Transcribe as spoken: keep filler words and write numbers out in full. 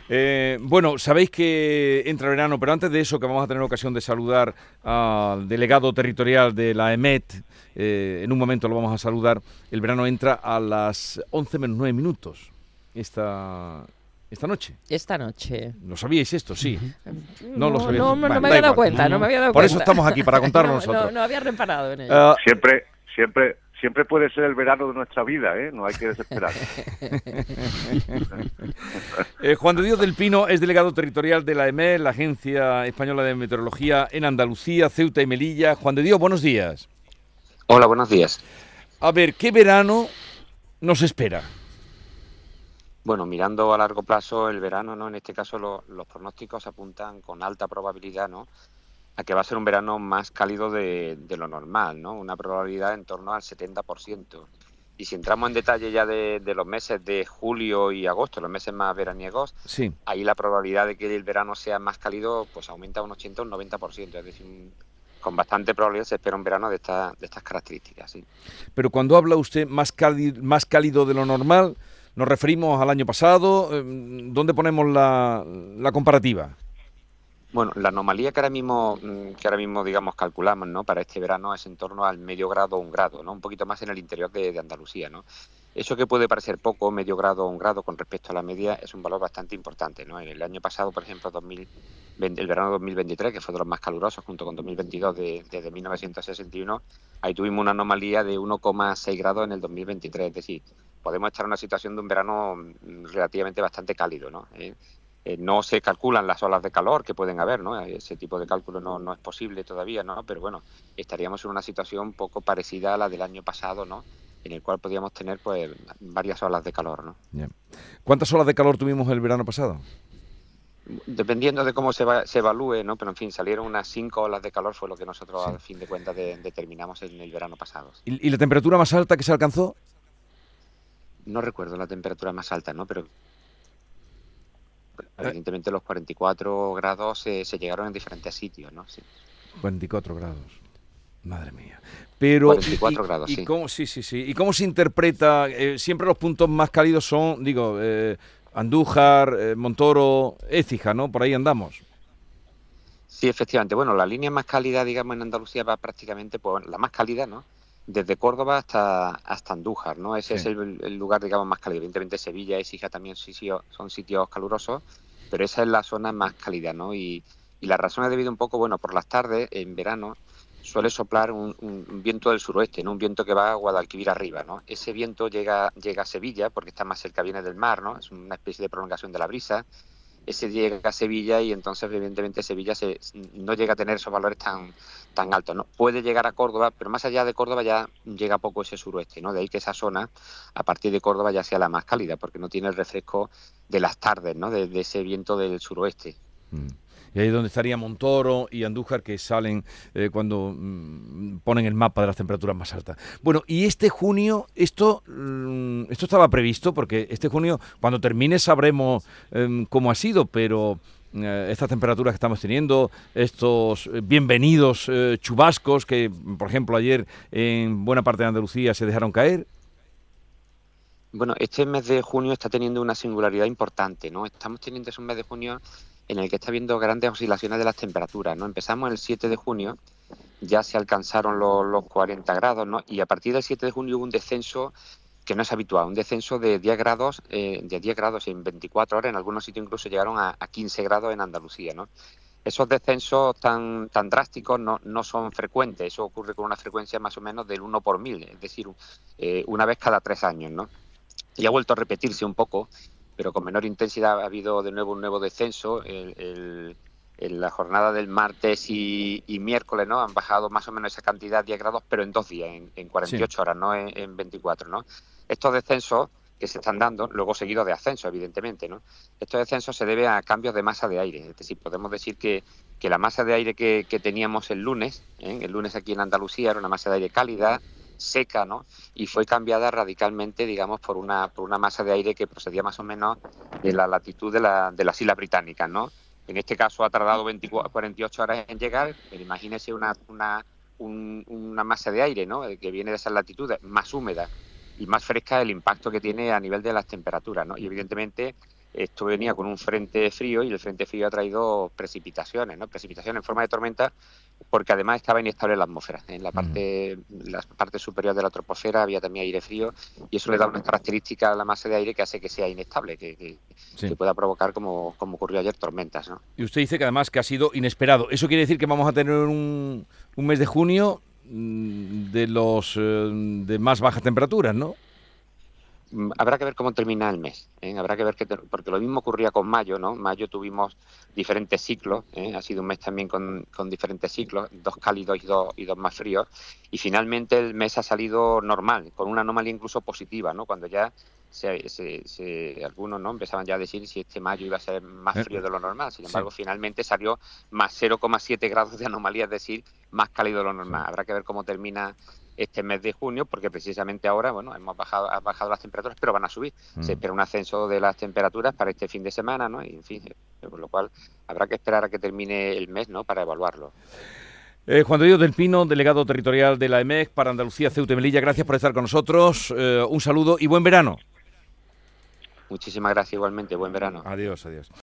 Eh, bueno, sabéis que entra el verano, pero antes de eso, que vamos a tener ocasión de saludar al delegado territorial de la EMET, eh, en un momento lo vamos a saludar, el verano entra a las once menos nueve minutos esta, esta noche. Esta noche. ¿Lo sabíais esto? Sí. No lo No, sabíais. no, no, no Bueno, me da había dado igual. cuenta, no me había dado Por eso cuenta. estamos aquí, para contarlo no, nosotros. no, no había reparado en ello. Uh, Siempre, siempre, siempre puede ser el verano de nuestra vida, ¿eh? No hay que desesperar. eh, Juan de Dios del Pino es delegado territorial de la EMET, la Agencia Española de Meteorología, en Andalucía, Ceuta y Melilla. Juan de Dios, buenos días. Hola, buenos días. A ver, ¿qué verano nos espera? Bueno, mirando a largo plazo el verano, ¿no? En este caso lo- los pronósticos apuntan con alta probabilidad, ¿no? A que va a ser un verano más cálido de, de lo normal, ¿no? Una probabilidad en torno al setenta por ciento. Y si entramos en detalle ya de, de los meses de julio y agosto, los meses más veraniegos, Sí. ahí la probabilidad de que el verano sea más cálido pues aumenta un ochenta o un noventa por ciento. Es decir, un- con bastante probabilidad se espera un verano de, esta- de estas características, ¿sí? Pero cuando habla usted más cálido, más cálido de lo normal, ¿nos referimos al año pasado? Eh, ¿Dónde ponemos la, la comparativa? Bueno, la anomalía que ahora mismo, mm, que ahora mismo digamos calculamos, ¿no? Para este verano es en torno al medio grado o un grado, ¿no? Un poquito más en el interior de, de Andalucía, ¿no? Eso que puede parecer poco, medio grado o un grado con respecto a la media, es un valor bastante importante, ¿no? En el año pasado, por ejemplo, dos mil veinte, el verano dos mil veintitrés, que fue de los más calurosos, junto con dos mil veintidós de, desde mil novecientos sesenta y uno, ahí tuvimos una anomalía de uno coma seis grados en el dos mil veintitrés, es decir, podemos estar en una situación de un verano mm, relativamente bastante cálido, ¿no? Eh, eh, no se calculan las olas de calor que pueden haber, ¿no? Ese tipo de cálculo no, no es posible todavía, ¿no? Pero bueno, estaríamos en una situación poco parecida a la del año pasado, ¿no? En el cual podríamos tener pues varias olas de calor, ¿no? Yeah. ¿Cuántas olas de calor tuvimos el verano pasado? Dependiendo de cómo se, va, se evalúe, ¿no? Pero en fin, salieron unas cinco olas de calor, fue lo que nosotros Sí. a fin de cuentas de, determinamos en el verano pasado. ¿Y, y la temperatura más alta que se alcanzó? No recuerdo la temperatura más alta, ¿no? Pero Eh, evidentemente los cuarenta y cuatro grados se, se llegaron en diferentes sitios, ¿no? Sí. cuarenta y cuatro grados. Madre mía. Pero, cuarenta y ¿y, cuatro y- grados, y sí. cómo, sí, sí, sí. ¿Y cómo se interpreta? Eh, siempre los puntos más cálidos son, digo, eh, Andújar, eh, Montoro, Écija, ¿no? Por ahí andamos. Sí, efectivamente. Bueno, la línea más cálida, digamos, en Andalucía va prácticamente, pues bueno, la más cálida, ¿no? Desde Córdoba hasta, hasta Andújar, ¿no? Ese Sí. es el, el lugar, digamos, más cálido. Evidentemente Sevilla y Écija también sitio- son sitios calurosos, pero esa es la zona más cálida, ¿no? Y, y la razón es debido un poco, bueno, por las tardes, en verano, suele soplar un, un- un viento del suroeste, ¿no? Un viento que va a Guadalquivir arriba, ¿no? Ese viento llega, llega a Sevilla, porque está más cerca, viene del mar, ¿no? Es una especie de prolongación de la brisa. Ese llega a Sevilla y entonces evidentemente Sevilla se, no llega a tener esos valores tan, tan altos, ¿no? Puede llegar a Córdoba, pero más allá de Córdoba ya llega poco ese suroeste, ¿no? De ahí que esa zona, a partir de Córdoba, ya sea la más cálida, porque no tiene el refresco de las tardes, ¿no? De, de ese viento del suroeste. Mm. Y ahí es donde estaría Montoro y Andújar, que salen eh, cuando mm, ponen el mapa de las temperaturas más altas. Bueno, y este junio, esto, mm, esto estaba previsto, porque este junio, cuando termine, sabremos em, cómo ha sido, pero eh, estas temperaturas que estamos teniendo, estos eh, bienvenidos eh, chubascos que, por ejemplo, ayer en buena parte de Andalucía se dejaron caer. Bueno, este mes de junio está teniendo una singularidad importante, ¿no? Estamos teniendo es un mes de junio en el que está habiendo grandes oscilaciones de las temperaturas, ¿no? Empezamos el siete de junio, ya se alcanzaron los, los cuarenta grados, ¿no? Y a partir del siete de junio hubo un descenso que no es habitual, un descenso de diez grados, eh, de diez grados en veinticuatro horas, en algunos sitios incluso llegaron a, a quince grados en Andalucía, ¿no? Esos descensos tan, tan drásticos no, no son frecuentes, eso ocurre con una frecuencia más o menos del uno por mil, es decir, eh, una vez cada tres años, ¿no? Y ha vuelto a repetirse un poco, pero con menor intensidad. Ha habido de nuevo un nuevo descenso. El, el, en la jornada del martes y, y miércoles, ¿no? Han bajado más o menos esa cantidad, diez grados, pero en dos días, en, en cuarenta y Sí. ocho horas, no en, en veinticuatro, ¿no? Estos descensos que se están dando, luego seguidos de ascenso, evidentemente, ¿no? Estos descensos se deben a cambios de masa de aire. Es decir, podemos decir que, que la masa de aire que, que teníamos el lunes, ¿eh? El lunes aquí en Andalucía, era una masa de aire cálida, seca, ¿no? Y fue cambiada radicalmente, digamos, por una, por una masa de aire que procedía más o menos de la latitud de, la, de las Islas Británicas, ¿no? En este caso ha tardado veinticuatro, cuarenta y ocho horas en llegar, pero imagínese una, una, un, una masa de aire, ¿no? Que viene de esas latitudes, más húmeda y más fresca, el impacto que tiene a nivel de las temperaturas, ¿no? Y evidentemente esto venía con un frente frío y el frente frío ha traído precipitaciones, ¿no? Precipitaciones en forma de tormenta, porque además estaba inestable la atmósfera. En la parte, mm. la parte superior de la troposfera había también aire frío y eso le da una característica a la masa de aire que hace que sea inestable, que, que, sí. que pueda provocar, como, como ocurrió ayer, tormentas, ¿no? Y usted dice que además que ha sido inesperado. ¿Eso quiere decir que vamos a tener un, un mes de junio de los de más bajas temperaturas, no? Habrá que ver cómo termina el mes, ¿eh? Habrá que ver que, porque lo mismo ocurría con mayo, ¿no? Mayo tuvimos diferentes ciclos, ¿eh? Ha sido un mes también con, con diferentes ciclos, dos cálidos y dos, y dos más fríos, y finalmente el mes ha salido normal, con una anomalía incluso positiva, ¿no? Cuando ya se, se, se, algunos, ¿no?, empezaban ya a decir si este mayo iba a ser más frío de lo normal. Sin embargo, sí. finalmente salió más cero coma siete grados de anomalía, es decir, más cálido de lo normal. Sí. Habrá que ver cómo termina este mes de junio, porque precisamente ahora, bueno, hemos bajado, ha bajado las temperaturas, pero van a subir. Mm. Se espera un ascenso de las temperaturas para este fin de semana, ¿no? Y, en fin, con lo cual habrá que esperar a que termine el mes, ¿no?, para evaluarlo. Eh, Juan de Dios del Pino, delegado territorial de la E M E C para Andalucía, Ceuta y Melilla, gracias por estar con nosotros. Eh, un saludo y buen verano. Muchísimas gracias igualmente, buen verano. Adiós, adiós.